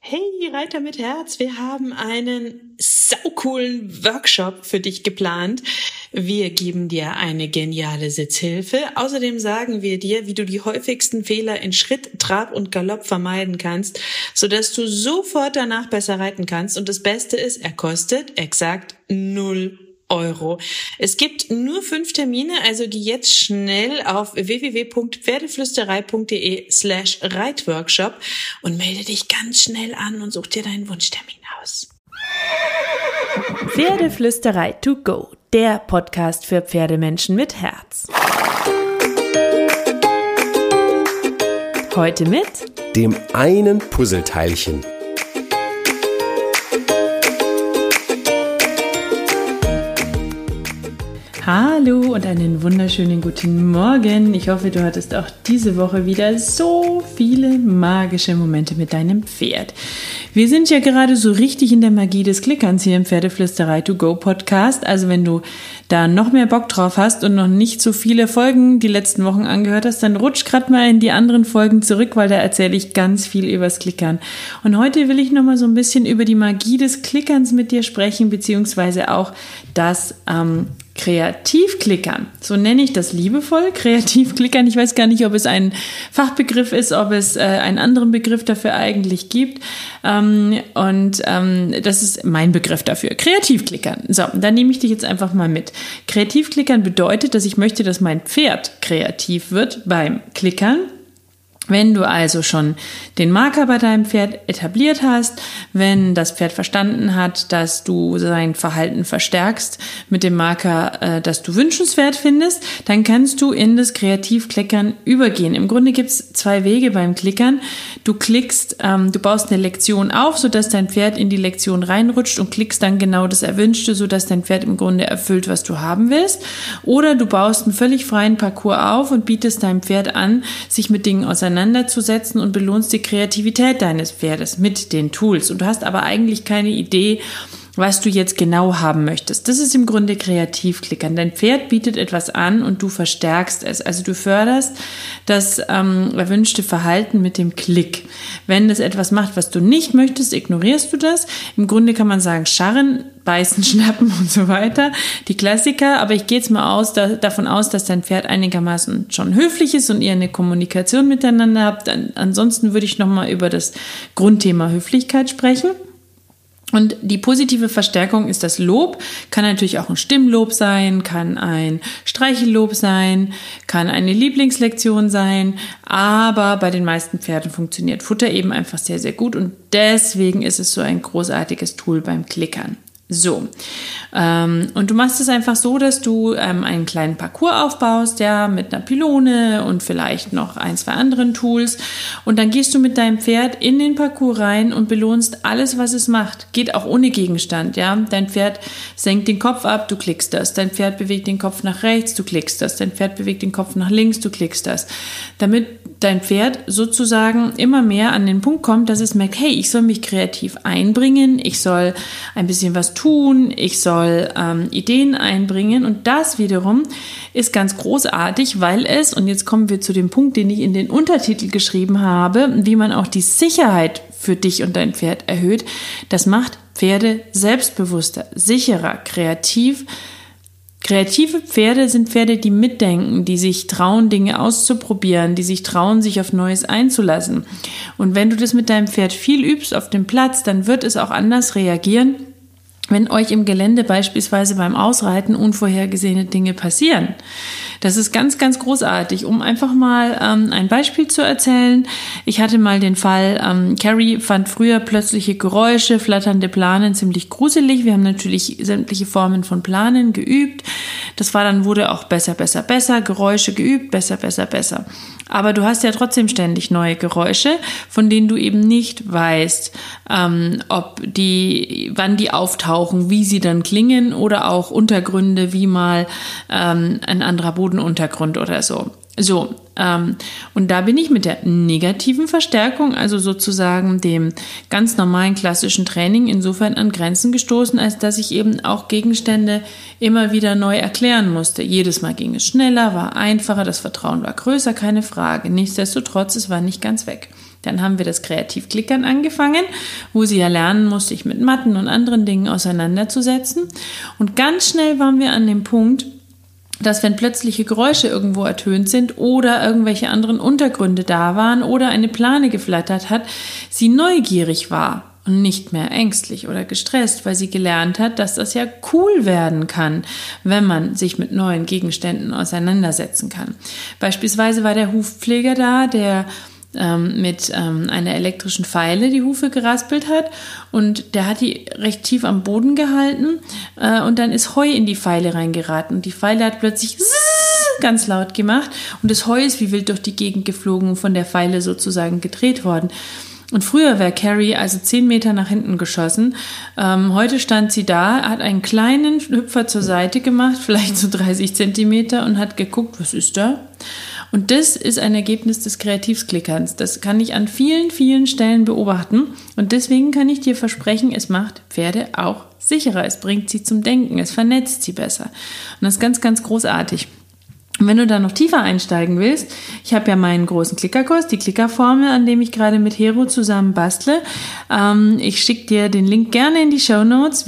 Hey Reiter mit Herz, wir haben einen saucoolen Workshop für dich geplant. Wir geben dir eine geniale Sitzhilfe. Außerdem sagen wir dir, wie du die häufigsten Fehler in Schritt, Trab und Galopp vermeiden kannst, sodass du sofort danach besser reiten kannst. Und das Beste ist, er kostet exakt 0 Euro. Es gibt nur 5 Termine, also geh jetzt schnell auf www.pferdeflüsterei.de/Reitworkshop und melde dich ganz schnell an und such dir deinen Wunschtermin aus. Pferdeflüsterei to go, der Podcast für Pferdemenschen mit Herz. Heute mit dem einen Puzzleteilchen. Hallo und einen wunderschönen guten Morgen. Ich hoffe, du hattest auch diese Woche wieder so viele magische Momente mit deinem Pferd. Wir sind ja gerade so richtig in der Magie des Klickerns hier im Pferdeflüsterei to go Podcast. Also wenn du da noch mehr Bock drauf hast und noch nicht so viele Folgen die letzten Wochen angehört hast, dann rutsch gerade mal in die anderen Folgen zurück, weil da erzähle ich ganz viel übers Klickern. Und heute will ich nochmal so ein bisschen über die Magie des Klickerns mit dir sprechen, beziehungsweise auch das Kreativklickern, so nenne ich das liebevoll, Kreativklickern. Ich weiß gar nicht, ob es ein Fachbegriff ist, ob es einen anderen Begriff dafür eigentlich gibt. Das ist mein Begriff dafür, Kreativklickern. So, dann nehme ich dich jetzt einfach mal mit. Kreativklickern bedeutet, dass ich möchte, dass mein Pferd kreativ wird beim Klickern. Wenn du also schon den Marker bei deinem Pferd etabliert hast, wenn das Pferd verstanden hat, dass du sein Verhalten verstärkst mit dem Marker, das du wünschenswert findest, dann kannst du in das Kreativklickern übergehen. Im Grunde gibt es 2 Wege beim Klickern. Du klickst, du baust eine Lektion auf, sodass dein Pferd in die Lektion reinrutscht und klickst dann genau das Erwünschte, sodass dein Pferd im Grunde erfüllt, was du haben willst. Oder du baust einen völlig freien Parcours auf und bietest deinem Pferd an, sich mit Dingen auseinanderzusetzen und belohnst die Kreativität deines Pferdes mit den Tools. Und du hast aber eigentlich keine Idee, was du jetzt genau haben möchtest. Das ist im Grunde Kreativklickern. Dein Pferd bietet etwas an und du verstärkst es. Also du förderst das erwünschte Verhalten mit dem Klick. Wenn es etwas macht, was du nicht möchtest, ignorierst du das. Im Grunde kann man sagen, scharren, beißen, schnappen und so weiter. Die Klassiker, aber ich gehe jetzt mal davon aus, dass dein Pferd einigermaßen schon höflich ist und ihr eine Kommunikation miteinander habt. Ansonsten würde ich nochmal über das Grundthema Höflichkeit sprechen. Und die positive Verstärkung ist das Lob, kann natürlich auch ein Stimmlob sein, kann ein Streichellob sein, kann eine Lieblingslektion sein, aber bei den meisten Pferden funktioniert Futter eben einfach sehr, sehr gut und deswegen ist es so ein großartiges Tool beim Klickern. So, und du machst es einfach so, dass du einen kleinen Parcours aufbaust, ja, mit einer Pylone und vielleicht noch 1, 2 anderen Tools und dann gehst du mit deinem Pferd in den Parcours rein und belohnst alles, was es macht. Geht auch ohne Gegenstand, ja. Dein Pferd senkt den Kopf ab, du klickst das. Dein Pferd bewegt den Kopf nach rechts, du klickst das. Dein Pferd bewegt den Kopf nach links, du klickst das. Damit dein Pferd sozusagen immer mehr an den Punkt kommt, dass es merkt, hey, ich soll mich kreativ einbringen, ich soll ein bisschen was tun, ich soll Ideen einbringen und das wiederum ist ganz großartig, weil es, und jetzt kommen wir zu dem Punkt, den ich in den Untertitel geschrieben habe, wie man auch die Sicherheit für dich und dein Pferd erhöht, das macht Pferde selbstbewusster, sicherer, kreativ. Kreative Pferde sind Pferde, die mitdenken, die sich trauen, Dinge auszuprobieren, die sich trauen, sich auf Neues einzulassen. Und wenn du das mit deinem Pferd viel übst auf dem Platz, dann wird es auch anders reagieren, wenn euch im Gelände beispielsweise beim Ausreiten unvorhergesehene Dinge passieren. Das ist ganz, ganz großartig. Um einfach mal ein Beispiel zu erzählen. Ich hatte mal den Fall, Carrie fand früher plötzliche Geräusche, flatternde Planen ziemlich gruselig. Wir haben natürlich sämtliche Formen von Planen geübt. Das wurde auch besser, Geräusche geübt, besser. Aber du hast ja trotzdem ständig neue Geräusche, von denen du eben nicht weißt, wann die auftauchen, wie sie dann klingen oder auch Untergründe wie mal ein anderer Bodenuntergrund oder so. Und da bin ich mit der negativen Verstärkung, also sozusagen dem ganz normalen klassischen Training, insofern an Grenzen gestoßen, als dass ich eben auch Gegenstände immer wieder neu erklären musste. Jedes Mal ging es schneller, war einfacher, das Vertrauen war größer, keine Frage. Nichtsdestotrotz, es war nicht ganz weg. Dann haben wir das Kreativklickern angefangen, wo sie ja lernen muss, sich mit Matten und anderen Dingen auseinanderzusetzen. Und ganz schnell waren wir an dem Punkt, dass wenn plötzliche Geräusche irgendwo ertönt sind oder irgendwelche anderen Untergründe da waren oder eine Plane geflattert hat, sie neugierig war und nicht mehr ängstlich oder gestresst, weil sie gelernt hat, dass das ja cool werden kann, wenn man sich mit neuen Gegenständen auseinandersetzen kann. Beispielsweise war der Hufpfleger da, der mit einer elektrischen Feile die Hufe geraspelt hat und der hat die recht tief am Boden gehalten und dann ist Heu in die Feile reingeraten und die Feile hat plötzlich ganz laut gemacht und das Heu ist wie wild durch die Gegend geflogen und von der Feile sozusagen gedreht worden. Und früher wäre Carrie also 10 Meter nach hinten geschossen. Heute stand sie da, hat einen kleinen Hüpfer zur Seite gemacht, vielleicht so 30 Zentimeter und hat geguckt, was ist da? Und das ist ein Ergebnis des Kreativklickerns. Das kann ich an vielen, vielen Stellen beobachten. Und deswegen kann ich dir versprechen, es macht Pferde auch sicherer. Es bringt sie zum Denken, es vernetzt sie besser. Und das ist ganz, ganz großartig. Und wenn du da noch tiefer einsteigen willst, ich habe ja meinen großen Klickerkurs, die Klickerformel, an dem ich gerade mit Hero zusammen bastle. Ich schicke dir den Link gerne in die Shownotes,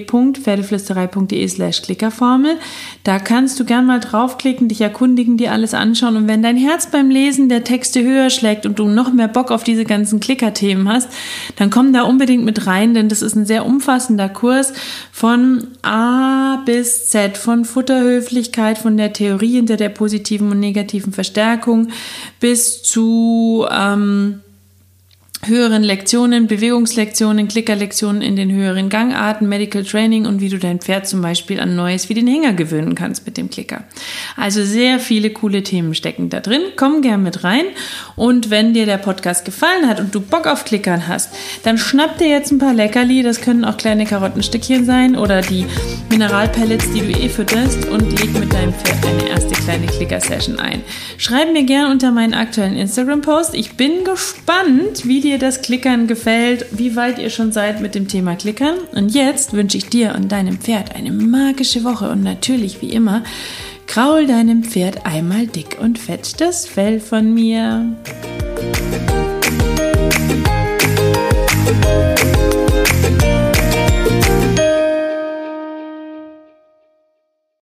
www.pferdeflüsterei.de/Klickerformel. Da kannst du gern mal draufklicken, dich erkundigen, dir alles anschauen. Und wenn dein Herz beim Lesen der Texte höher schlägt und du noch mehr Bock auf diese ganzen Klicker-Themen hast, dann komm da unbedingt mit rein, denn das ist ein sehr umfassender Kurs von A bis Z, von Futterhöflichkeit, von der Theorie hinter der positiven und negativen Verstärkung bis zu höheren Lektionen, Bewegungslektionen, Klickerlektionen in den höheren Gangarten, Medical Training und wie du dein Pferd zum Beispiel an Neues wie den Hänger gewöhnen kannst mit dem Klicker. Also sehr viele coole Themen stecken da drin. Komm gern mit rein und wenn dir der Podcast gefallen hat und du Bock auf Klickern hast, dann schnapp dir jetzt ein paar Leckerli, das können auch kleine Karottenstückchen sein oder die Mineralpellets, die du fütterst und leg mit deinem Pferd eine erste kleine Klicker-Session ein. Schreib mir gern unter meinen aktuellen Instagram-Post. Ich bin gespannt, wie dir das Klickern gefällt, wie weit ihr schon seid mit dem Thema Klickern. Und jetzt wünsche ich dir und deinem Pferd eine magische Woche und natürlich wie immer, kraul deinem Pferd einmal dick und fett das Fell von mir.